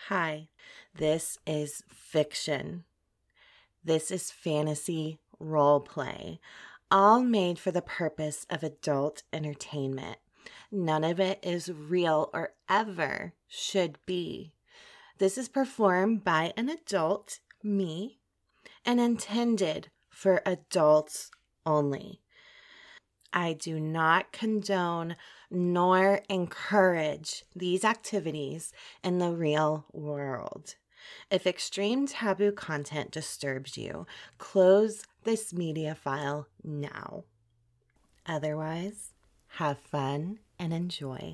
Hi, this is fiction. This is fantasy role play, all made for the purpose of adult entertainment. None of it is real or ever should be. This is performed by an adult, me, and intended for adults only. I do not condone nor encourage these activities in the real world. If extreme taboo content disturbs you, close this media file now. Otherwise, have fun and enjoy.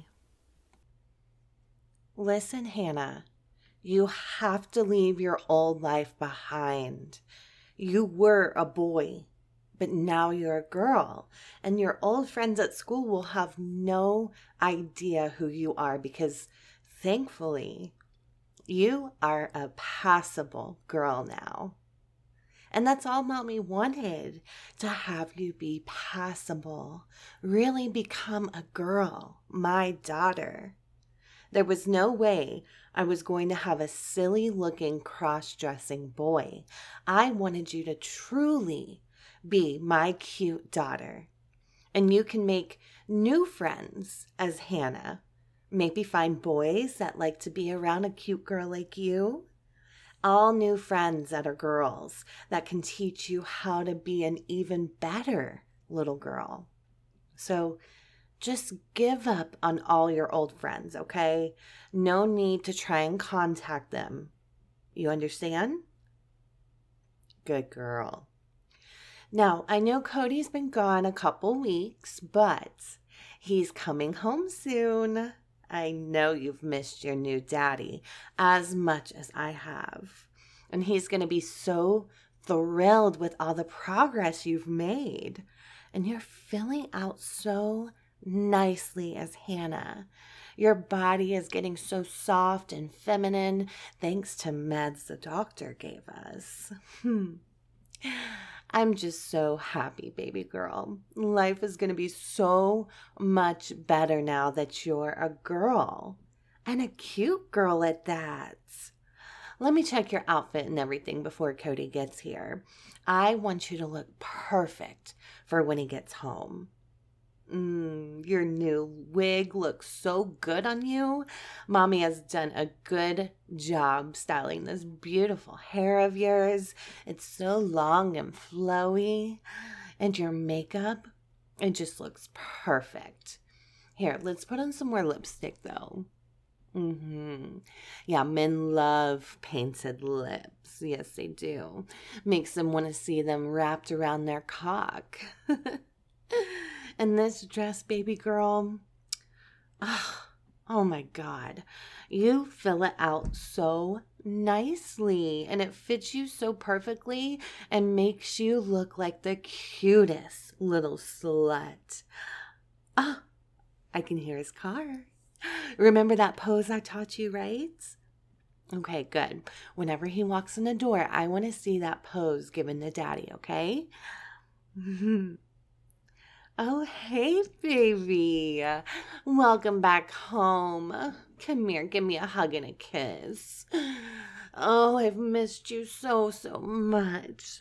Listen, Hannah, you have to leave your old life behind. You were a boy. But now you're a girl, and your old friends at school will have no idea who you are because, thankfully, you are a passable girl now. And that's all Mommy wanted, to have you be passable, really become a girl, my daughter. There was no way I was going to have a silly-looking cross-dressing boy. I wanted you to truly be my cute daughter. And you can make new friends as Hannah. Maybe find boys that like to be around a cute girl like you. All new friends that are girls that can teach you how to be an even better little girl. So just give up on all your old friends, okay? No need to try and contact them. You understand? Good girl. Now, I know Cody's been gone a couple weeks, but he's coming home soon. I know you've missed your new daddy as much as I have. And he's going to be so thrilled with all the progress you've made. And you're filling out so nicely as Hannah. Your body is getting so soft and feminine thanks to meds the doctor gave us. I'm just so happy, baby girl. Life is going to be so much better now that you're a girl. And a cute girl at that. Let me check your outfit and everything before Cody gets here. I want you to look perfect for when he gets home. Your new wig looks so good on you. Mommy has done a good job styling this beautiful hair of yours. It's so long and flowy. And your makeup, it just looks perfect. Here, let's put on some more lipstick though. Yeah, men love painted lips. Yes, they do. Makes them want to see them wrapped around their cock. And this dress, baby girl, oh my God, you fill it out so nicely and it fits you so perfectly and makes you look like the cutest little slut. I can hear his car. Remember that pose I taught you, right? Okay, good. Whenever he walks in the door, I want to see that pose given to Daddy, okay? Oh, hey, baby. Welcome back home. Come here, give me a hug and a kiss. Oh, I've missed you so much.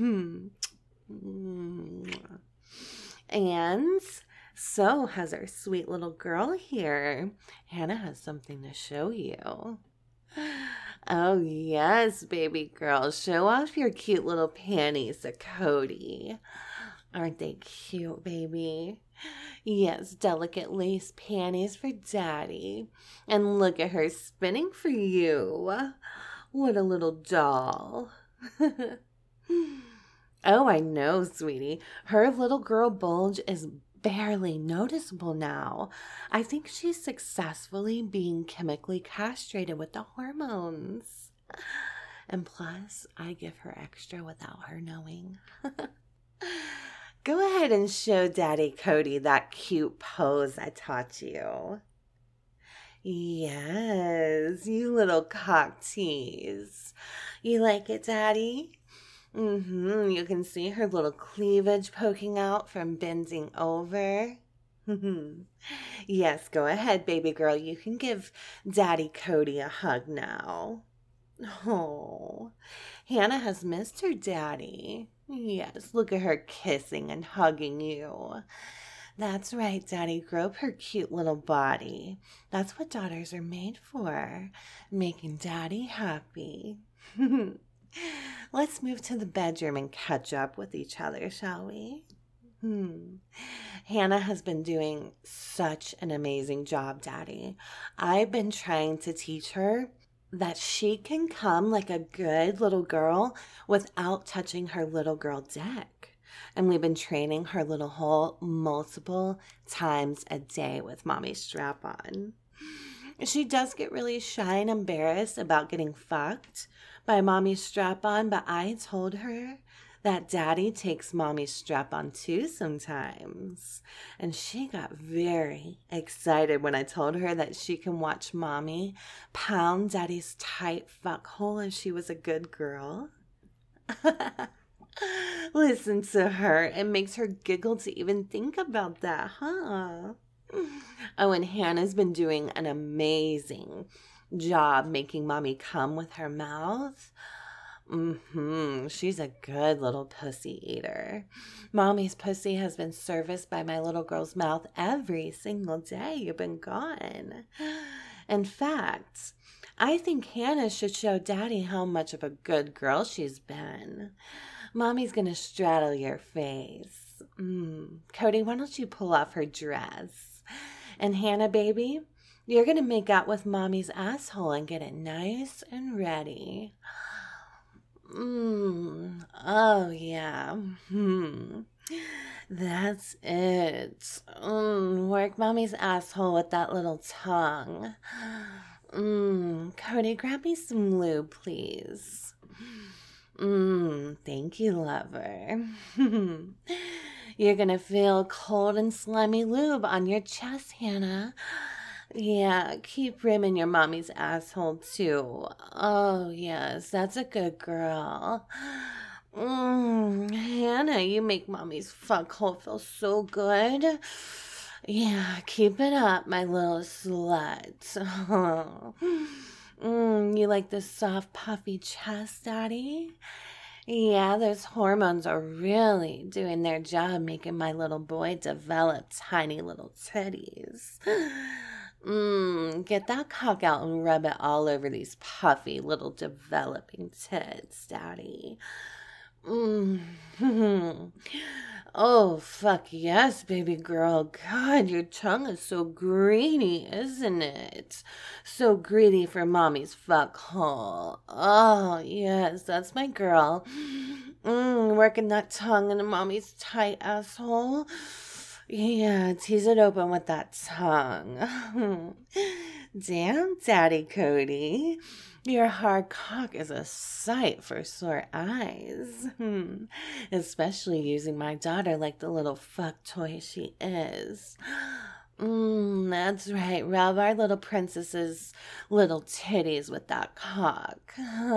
And so has our sweet little girl here. Hannah has something to show you. Oh, yes, baby girl. Show off your cute little panties to Cody. Aren't they cute, baby? Yes, delicate lace panties for Daddy. And look at her spinning for you. What a little doll. Oh, I know, sweetie. Her little girl bulge is barely noticeable now. I think she's successfully being chemically castrated with the hormones. And plus, I give her extra without her knowing. Go ahead and show Daddy Cody that cute pose I taught you. Yes, you little cock tease. You like it, Daddy? You can see her little cleavage poking out from bending over. Yes, go ahead, baby girl. You can give Daddy Cody a hug now. Oh, Hannah has missed her daddy. Yes, look at her kissing and hugging you. That's right, Daddy. Grope her cute little body. That's what daughters are made for, making Daddy happy. Let's move to the bedroom and catch up with each other, shall we? Hannah has been doing such an amazing job, Daddy. I've been trying to teach her that she can come like a good little girl without touching her little girl deck. And we've been training her little hole multiple times a day with Mommy's strap-on. She does get really shy and embarrassed about getting fucked by Mommy's strap-on, but I told her that Daddy takes Mommy's strap-on too sometimes. And she got very excited when I told her that she can watch Mommy pound Daddy's tight fuck hole if she was a good girl. Listen to her. It makes her giggle to even think about that, huh? Oh, and Hannah's been doing an amazing job making Mommy come with her mouth. She's a good little pussy eater. Mommy's pussy has been serviced by my little girl's mouth every single day you've been gone. In fact, I think Hannah should show Daddy how much of a good girl she's been. Mommy's gonna straddle your face. Cody, why don't you pull off her dress? And Hannah, baby, you're gonna make out with Mommy's asshole and get it nice and ready. Oh, yeah. That's it. Work Mommy's asshole with that little tongue. Cody, grab me some lube, please. Thank you, lover. You're gonna feel cold and slimy lube on your chest, Hannah. Yeah, keep rimming your Mommy's asshole, too. Oh, yes, that's a good girl. Hannah, you make Mommy's fuck hole feel so good. Yeah, keep it up, my little slut. You like the soft, puffy chest, Daddy? Yeah, those hormones are really doing their job making my little boy develop tiny little titties. Get that cock out and rub it all over these puffy little developing tits, Daddy. Oh, fuck yes, baby girl. God, your tongue is so greedy, isn't it? So greedy for Mommy's fuck hole. Oh, yes, that's my girl. Working that tongue in Mommy's tight asshole. Yeah, tease it open with that tongue. Damn, Daddy Cody. Your hard cock is a sight for sore eyes. Especially using my daughter like the little fuck toy she is. That's right. Rub our little princess's little titties with that cock.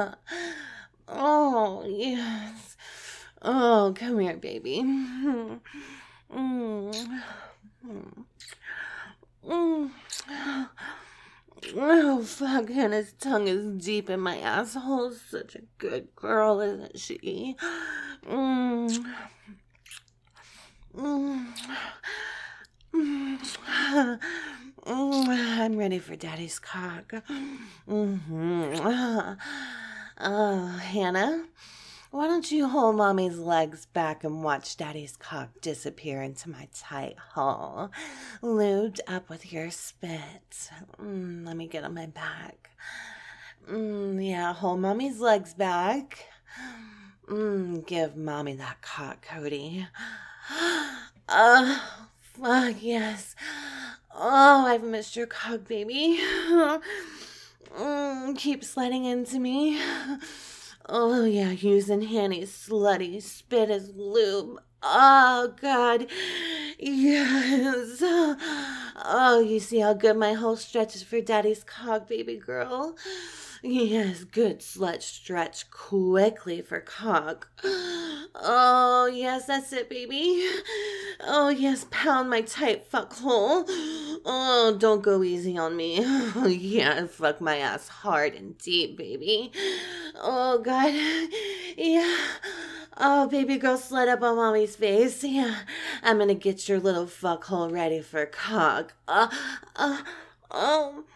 Oh, yes. Oh, come here, baby. Oh, fuck, Hannah's tongue is deep in my asshole. Such a good girl, isn't she? I'm ready for Daddy's cock. Oh, Hannah, why don't you hold Mommy's legs back and watch Daddy's cock disappear into my tight hole, lubed up with your spit. Let me get on my back. Yeah, hold Mommy's legs back. Give Mommy that cock, Cody. Fuck, yes. Oh, I've missed your cock, baby. Keep sliding into me. Oh, yeah, using Hanny's slutty spit as lube. Oh, God. Yes. Oh, you see how good my hole stretches for daddy's cock, baby girl? Yes, good slut stretch quickly for cock. Oh, yes, that's it, baby. Oh, yes, pound my tight fuck hole. Oh, don't go easy on me. Oh, yeah, fuck my ass hard and deep, baby. Oh, God. Yeah. Oh, baby girl, slide up on mommy's face. Yeah, I'm gonna get your little fuck hole ready for cock. Oh.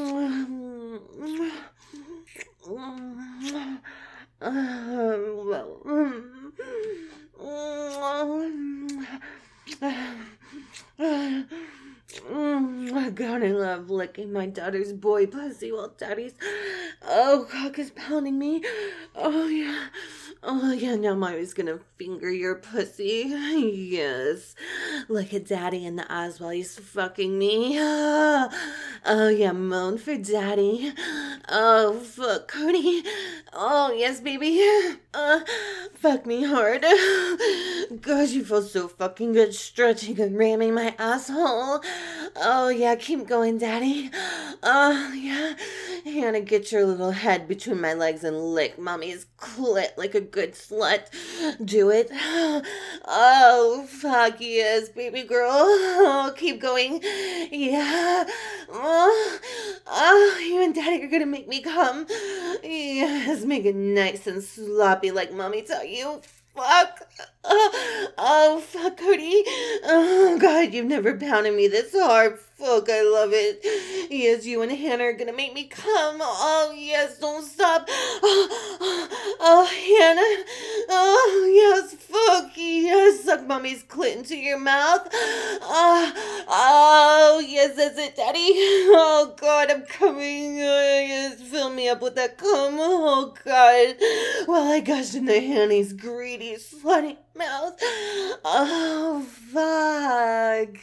God, I love licking my daughter's boy pussy while daddy's cock is pounding me. Oh yeah. Oh yeah, now mommy's gonna finger your pussy. Yes. Look at daddy in the eyes while he's fucking me. Oh yeah, moan for daddy. Oh fuck Cody. Oh yes, baby. Fuck me hard. Gosh, you feel so fucking good stretching and ramming my asshole. Oh yeah, keep going, daddy. Oh yeah. Hannah, get your little head between my legs and lick mommy's clit like a good slut. Do it. Oh, fuck yes, baby girl. Oh, keep going. Yeah. Oh, you and daddy are gonna make me come. Yes, make it nice and sloppy like mommy taught you. Fuck. Oh, fuck, Cody. Oh, God, you've never pounded me this hard. Fuck, I love it. Yes, you and Hannah are gonna make me come. Oh, yes, don't stop. Oh, Hannah. Oh, yes, fuck. Yes, suck mommy's clit into your mouth. Oh, yes, that's it, daddy. Oh, God, I'm coming. Yes, fill me up with that cum. Oh, God. Well, I gush into Hanny's greedy, slutty mouth. Oh, fuck.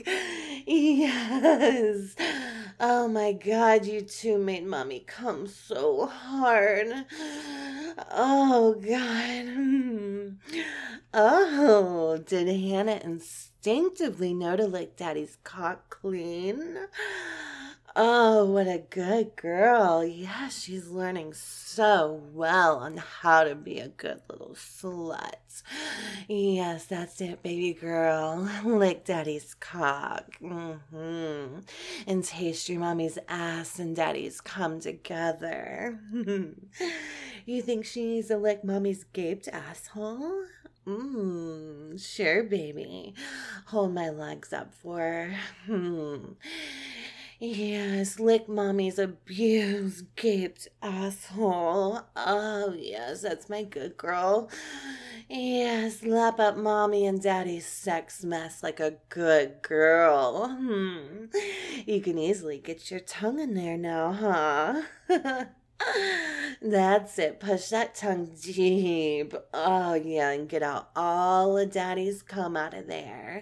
Yes. Oh my God, you two made mommy come so hard. Oh God. Oh, did Hannah instinctively know to lick daddy's cock clean? Oh, what a good girl. Yeah, she's learning so well on how to be a good little slut. Yes, that's it, baby girl. Lick daddy's cock. And taste your mommy's ass and daddy's cum together. You think she needs to lick mommy's gaped asshole? Sure, baby. Hold my legs up for her. Yes, lick mommy's abused, gaped asshole. Oh, yes, that's my good girl. Yes, lap up mommy and daddy's sex mess like a good girl. You can easily get your tongue in there now, huh? That's it. Push that tongue deep. Oh, yeah, and get out all of daddy's cum out of there.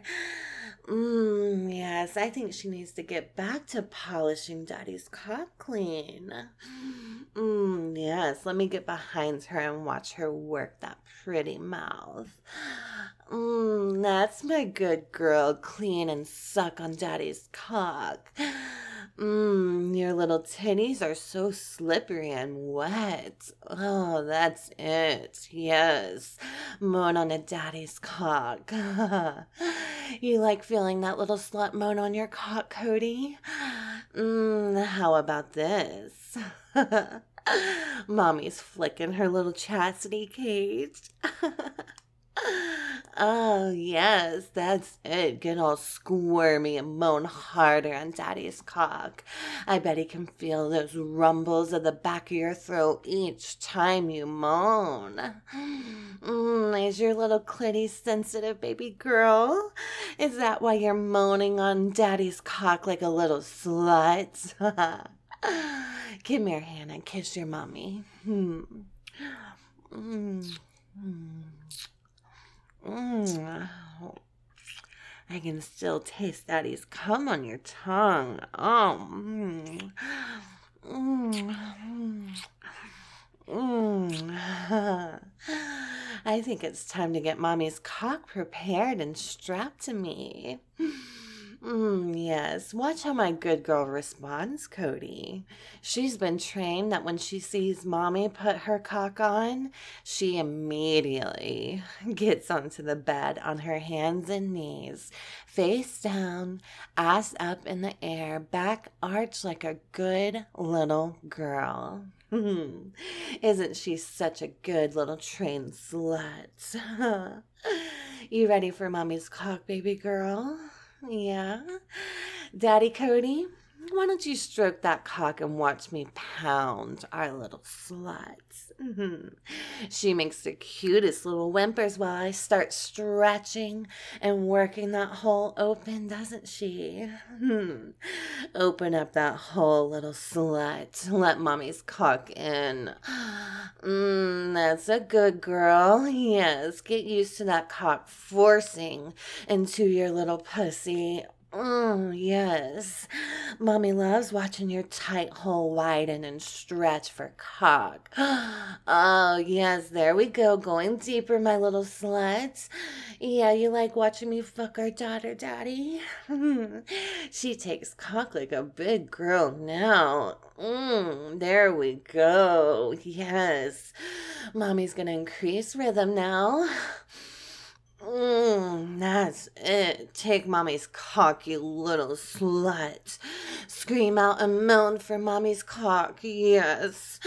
Yes, I think she needs to get back to polishing daddy's cock clean. Yes, let me get behind her and watch her work that pretty mouth. That's my good girl. Clean and suck on daddy's cock. Your little titties are so slippery and wet. Oh, that's it. Yes. Moan on a daddy's cock. You like feeling that little slut moan on your cock, Cody? How about this? Mommy's flicking her little chastity cage. Oh, yes, that's it. Get all squirmy and moan harder on daddy's cock. I bet he can feel those rumbles at the back of your throat each time you moan. Is your little clitty sensitive, baby girl? Is that why you're moaning on daddy's cock like a little slut? Come here, Hannah. Kiss your mommy. I can still taste daddy's cum on your tongue. I think it's time to get mommy's cock prepared and strapped to me. Yes, watch how my good girl responds, Cody. She's been trained that when she sees mommy put her cock on, she immediately gets onto the bed on her hands and knees, face down, ass up in the air, back arched like a good little girl. Isn't she such a good little trained slut? You ready for mommy's cock, baby girl? Yeah. Daddy Cody, why don't you stroke that cock and watch me pound our little slut? She makes the cutest little whimpers while I start stretching and working that hole open, doesn't she? Open up that hole, little slut. Let mommy's cock in. That's a good girl. Yes, get used to that cock forcing into your little pussy. Yes. Mommy loves watching your tight hole widen and stretch for cock. Oh, yes, there we go. Going deeper, my little slut. Yeah, you like watching me fuck our daughter, Daddy? She takes cock like a big girl now. There we go. Yes. Mommy's gonna increase rhythm now. That's it. Take mommy's cock, you little slut. Scream out and moan for mommy's cock. Yes.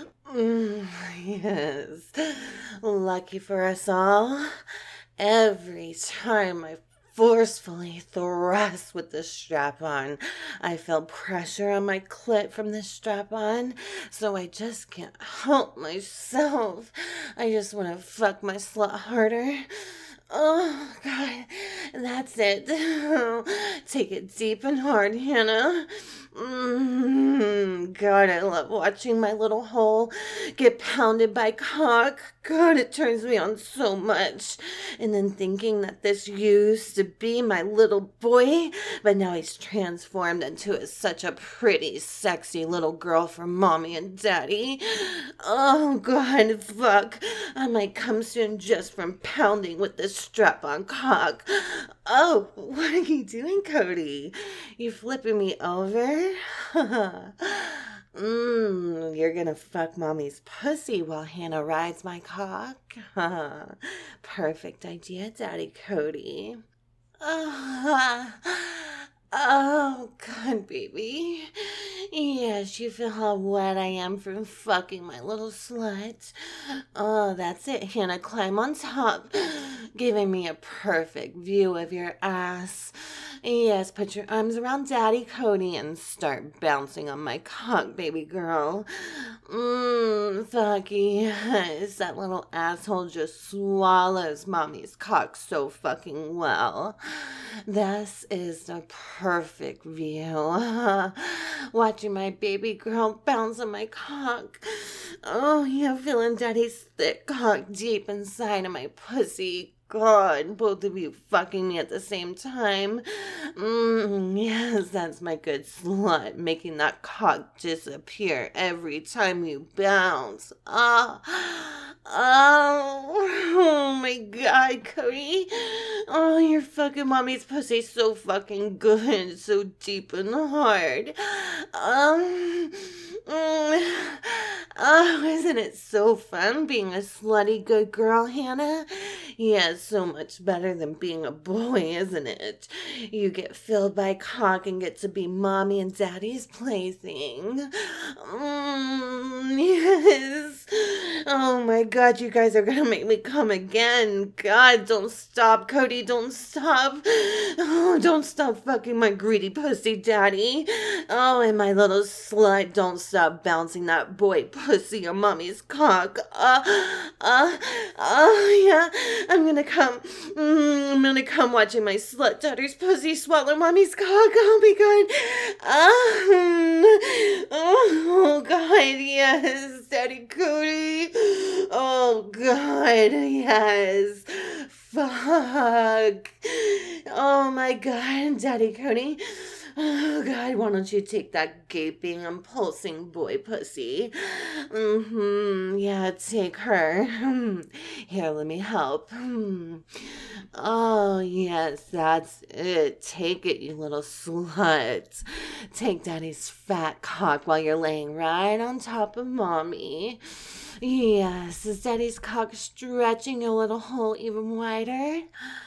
Yes. Lucky for us all. Every time I forcefully thrust with the strap on, I feel pressure on my clit from the strap on, so I just can't help myself. I just want to fuck my slut harder. Oh, God, that's it. Take it deep and hard, Hannah. God, I love watching my little hole get pounded by cock. God, it turns me on so much. And then thinking that this used to be my little boy, but now he's transformed into such a pretty, sexy little girl for mommy and daddy. Oh, God, fuck. I might come soon just from pounding with this strap-on cock. Oh, what are you doing, Cody? You flipping me over? You're gonna fuck mommy's pussy while Hannah rides my cock? Perfect idea, Daddy Cody. Oh, God, baby. Yes, you feel how wet I am from fucking my little slut. Oh, that's it, Hannah. Climb on top, giving me a perfect view of your ass. Yes, put your arms around Daddy Cody and start bouncing on my cock, baby girl. Fuck yes. That little asshole just swallows mommy's cock so fucking well. This is the perfect view. Watching my baby girl bounce on my cock. Oh, yeah, feeling daddy's thick cock deep inside of my pussy. God, both of you fucking me at the same time. Yes, that's my good slut, making that cock disappear every time you bounce. Oh my God, Cody. Oh, you're fucking mommy's pussy so fucking good, so deep and hard. Oh, isn't it so fun being a slutty good girl, Hannah? Yeah, so much better than being a boy, isn't it? You get filled by cock and get to be mommy and daddy's plaything. Yes. Oh my God, you guys are gonna make me come again. God, don't stop, Cody, don't stop. Oh, don't stop fucking my greedy pussy, daddy. Oh, and my little slut, don't stop bouncing that boy pussy on mommy's cock. Yeah, I'm gonna come watching my slut daughter's pussy swallow mommy's cock. Oh my God. Oh God, yes, Daddy Cody. Oh God, yes. Fuck. Oh my God, Daddy Cody. Oh, God, why don't you take that gaping and pulsing boy pussy? Yeah, take her. Here, let me help. Oh, yes, that's it. Take it, you little slut. Take daddy's fat cock while you're laying right on top of mommy. Yes, is daddy's cock stretching your little hole even wider?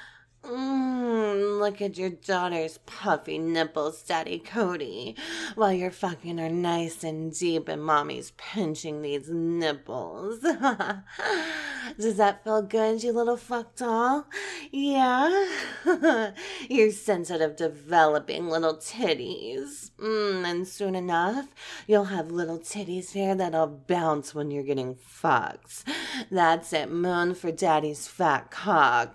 Look at your daughter's puffy nipples, Daddy Cody, while you're fucking her nice and deep and mommy's pinching these nipples. Does that feel good, you little fuck doll? Yeah? Your sensitive, developing little titties. And soon enough, you'll have little titties here that'll bounce when you're getting fucked. That's it, moon for Daddy's fat cock.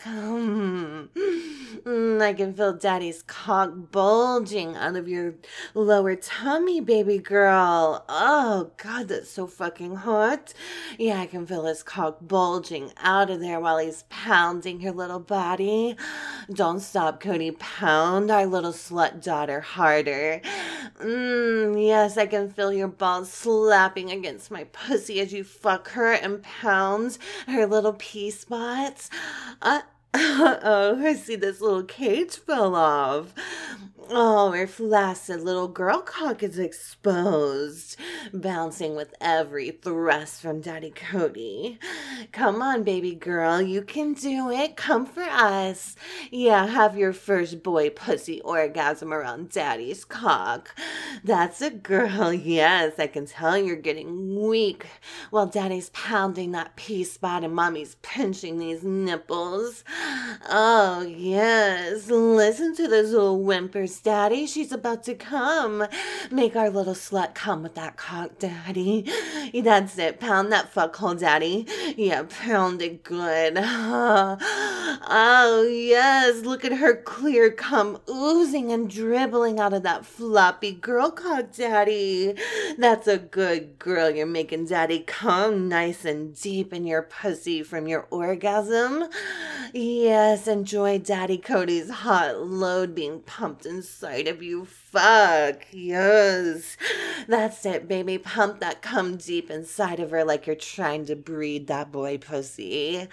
I can feel Daddy's cock bulging out of your lower tummy, baby girl. Oh, God, that's so fucking hot. Yeah, I can feel his cock bulging out of there while he's pounding your little body. Don't stop, Cody. Pound our little slut daughter harder. Yes, I can feel your balls slapping against my pussy as you fuck her and pound her little pea spots. Oh, I see this little cage fell off. Oh, her flaccid little girl cock is exposed, bouncing with every thrust from Daddy Cody. Come on, baby girl, you can do it. Come for us. Yeah, have your first boy pussy orgasm around Daddy's cock. That's a girl, yes, I can tell you're getting weak while Daddy's pounding that pea spot and Mommy's pinching these nipples. Oh, yes, listen to those little whimpers, Daddy. She's about to come. Make our little slut come with that cock, Daddy. That's it. Pound that fuckhole, Daddy. Yeah, pound it good. Oh, yes. Look at her clear cum oozing and dribbling out of that floppy girl cock, Daddy. That's a good girl. You're making Daddy come nice and deep in your pussy from your orgasm. Yes, enjoy Daddy Cody's hot load being pumped inside of you. Fuck, yes. That's it, baby. Pump that cum deep inside of her like you're trying to breed that boy pussy.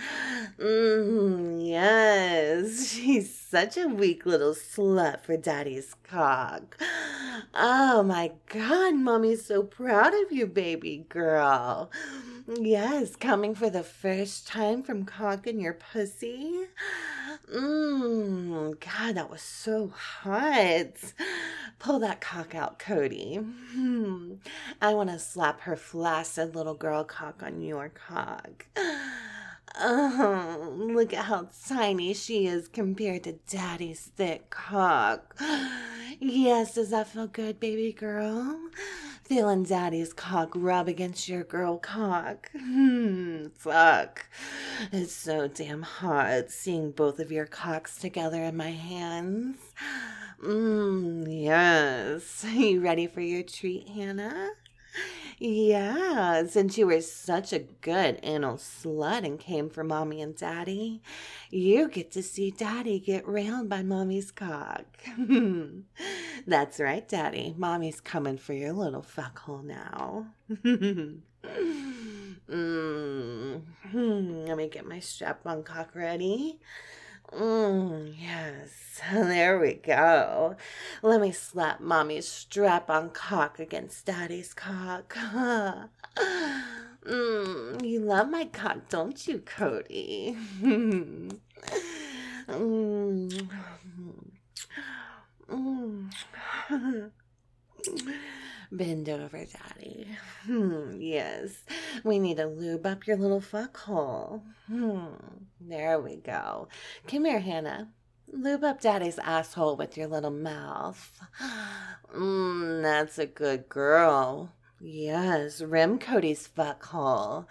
Yes. She's such a weak little slut for Daddy's cock. Oh my God, Mommy's so proud of you, baby girl. Yes, coming for the first time from cock in your pussy. God, that was so hot. Pull that cock out, Cody. I want to slap her flaccid little girl cock on your cock. Oh, look at how tiny she is compared to Daddy's thick cock. Yes, does that feel good, baby girl? Feeling Daddy's cock rub against your girl cock. Fuck. It's so damn hot seeing both of your cocks together in my hands. Yes. You ready for your treat, Hannah? Yeah, since you were such a good anal slut and came for Mommy and Daddy, you get to see Daddy get railed by Mommy's cock. That's right, Daddy. Mommy's coming for your little fuckhole now. Let me get my strap-on cock ready. Yes, there we go. Let me slap Mommy's strap-on cock against Daddy's cock. You love my cock, don't you, Cody? Bend over, Daddy. Yes, we need to lube up your little fuckhole. There we go. Come here, Hannah. Lube up Daddy's asshole with your little mouth. That's a good girl. Yes, rim Cody's fuckhole.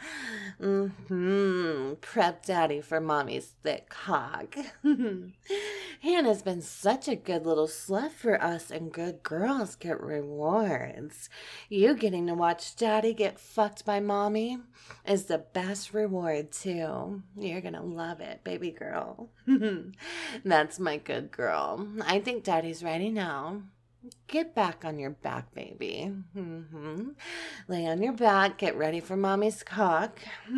Prep Daddy for Mommy's thick cock. Hannah's been such a good little slut for us, and good girls get rewards. You getting to watch Daddy get fucked by Mommy is the best reward, too. You're gonna love it, baby girl. That's my good girl. I think Daddy's ready now. Get back on your back, baby. Lay on your back. Get ready for mommy's cock.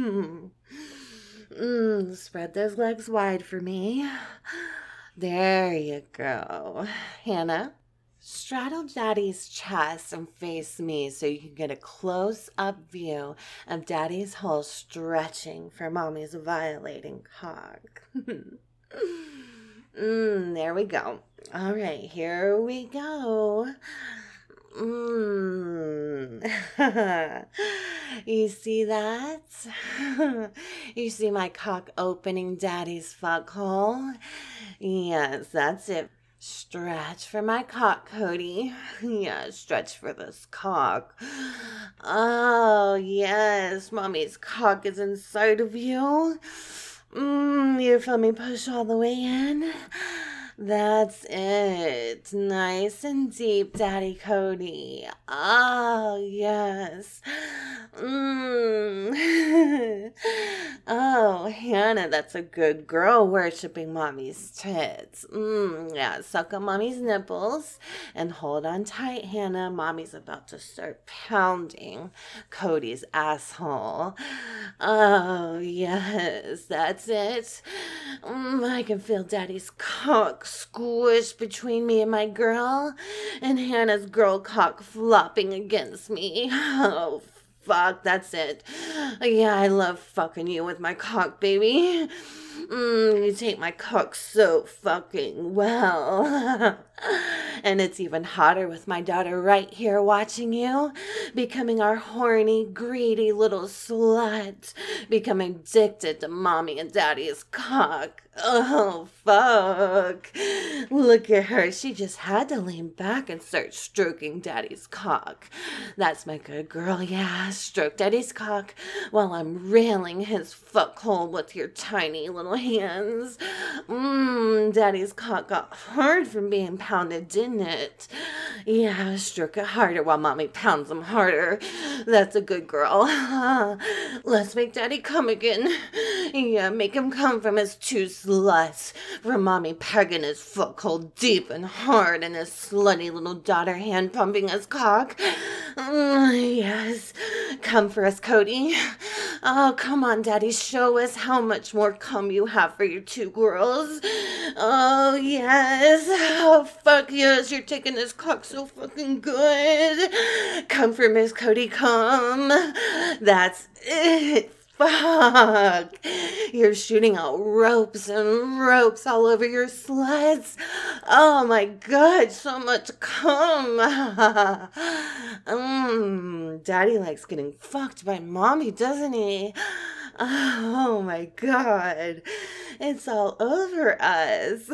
Spread those legs wide for me. There you go. Hannah, straddle Daddy's chest and face me so you can get a close-up view of Daddy's hole stretching for Mommy's violating cock. There we go. All right, here we go. You see that? You see my cock opening Daddy's fuck hole? Yes, that's it. Stretch for my cock, Cody. Yeah, stretch for this cock. Oh, yes, Mommy's cock is inside of you. You feel me push all the way in? That's it. Nice and deep, Daddy Cody. Oh, yes. Oh, Hannah, that's a good girl worshiping Mommy's tits. Yeah, suck on Mommy's nipples and hold on tight, Hannah. Mommy's about to start pounding Cody's asshole. Oh, yes, that's it. I can feel Daddy's cock squish between me and my girl, and Hannah's girl cock flopping against me. Oh, fuck, that's it. Yeah, I love fucking you with my cock, baby. You take my cock so fucking well. And it's even hotter with my daughter right here watching you, becoming our horny, greedy little slut, becoming addicted to Mommy and Daddy's cock. Oh, fuck. Look at her. She just had to lean back and start stroking Daddy's cock. That's my good girl, yeah. Stroke Daddy's cock while I'm railing his fuck hole with your tiny little hands. Daddy's cock got hard from being pounded, didn't it? Yeah, stroke it harder while Mommy pounds him harder. That's a good girl. Let's make Daddy come again. Yeah, make him come from his two sluts. From Mommy pegging his fuck hole deep and hard and his slutty little daughter hand pumping his cock. Yes. Come for us, Cody. Oh, come on, Daddy. Show us how much more cum you have for your two girls. Oh, yes. Oh, fuck yes. You're taking this cock so fucking good. Come for Miss Cody, come. That's it. Fuck. You're shooting out ropes and ropes all over your sluts. Oh my god, so much cum. Daddy likes getting fucked by Mommy, doesn't he? Oh my god. It's all over us.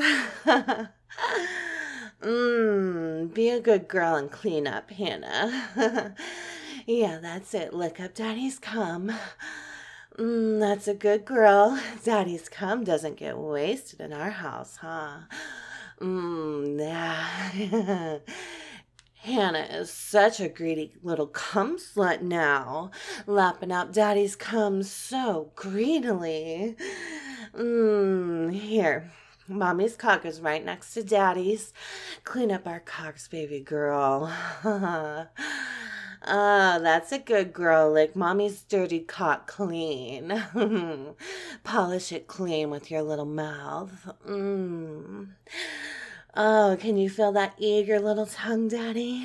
Be a good girl and clean up, Hannah. Yeah, that's it. Lick up Daddy's cum. That's a good girl. Daddy's cum doesn't get wasted in our house, huh? Yeah. Hannah is such a greedy little cum slut now, lapping up Daddy's cum so greedily. Here. Mommy's cock is right next to Daddy's. Clean up our cocks, baby girl. That's a good girl. Lick Mommy's dirty cock clean. Polish it clean with your little mouth. Oh, can you feel that eager little tongue, Daddy?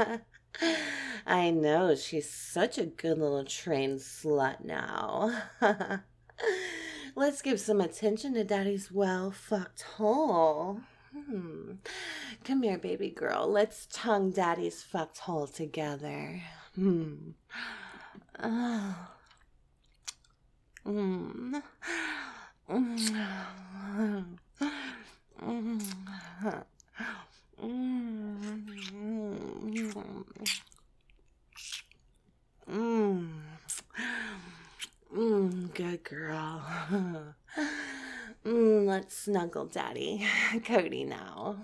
I know, she's such a good little trained slut now. Let's give some attention to Daddy's well-fucked hole. Come here, baby girl. Let's tongue Daddy's fucked hole together. Good girl. Let's snuggle Daddy. Cody now.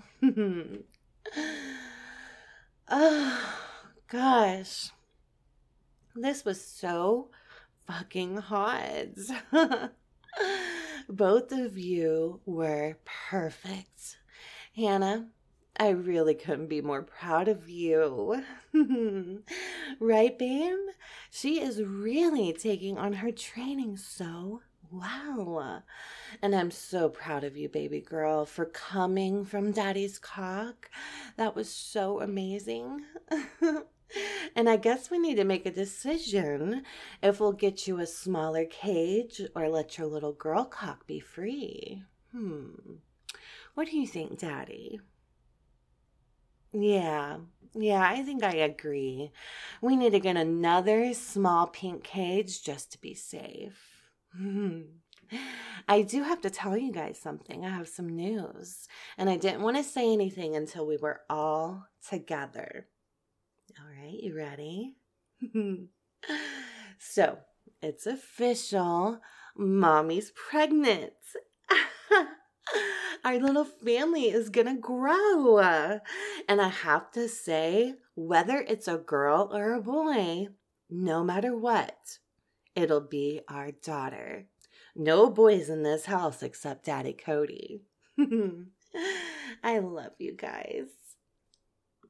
Oh, gosh. This was so fucking hot. Both of you were perfect. Hannah, I really couldn't be more proud of you. Right, babe? She is really taking on her training so well. And I'm so proud of you, baby girl, for coming from daddy's cock. That was so amazing. And I guess we need to make a decision if we'll get you a smaller cage or let your little girl cock be free. What do you think, Daddy? Yeah, yeah, I think I agree. We need to get another small pink cage just to be safe. I do have to tell you guys something. I have some news, and I didn't want to say anything until we were all together. All right, you ready? So, it's official. Mommy's pregnant. Our little family is gonna grow. And I have to say, whether it's a girl or a boy, no matter what, it'll be our daughter. No boys in this house except Daddy Cody. I love you guys.